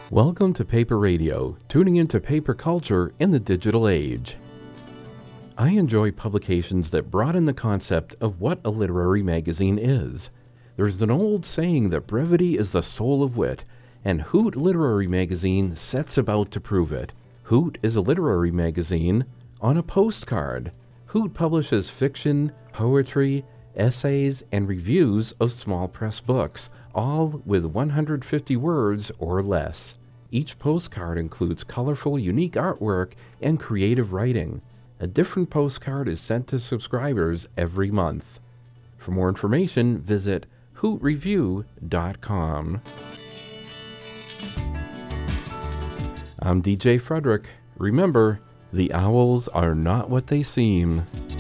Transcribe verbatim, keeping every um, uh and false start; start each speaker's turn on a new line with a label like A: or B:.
A: Welcome to Paper Radio, tuning into paper culture in the digital age. I enjoy publications that broaden the concept of what a literary magazine is. There's an old saying that brevity is the soul of wit, and Hoot Literary Magazine sets about to prove it. Hoot is a literary magazine on a postcard. Hoot publishes fiction, poetry, essays, and reviews of small press books, all with one hundred fifty words or less. Each postcard includes colorful, unique artwork and creative writing. A different postcard is sent to subscribers every month. For more information, visit hoot review dot com. I'm D J Frederick. Remember, the owls are not what they seem.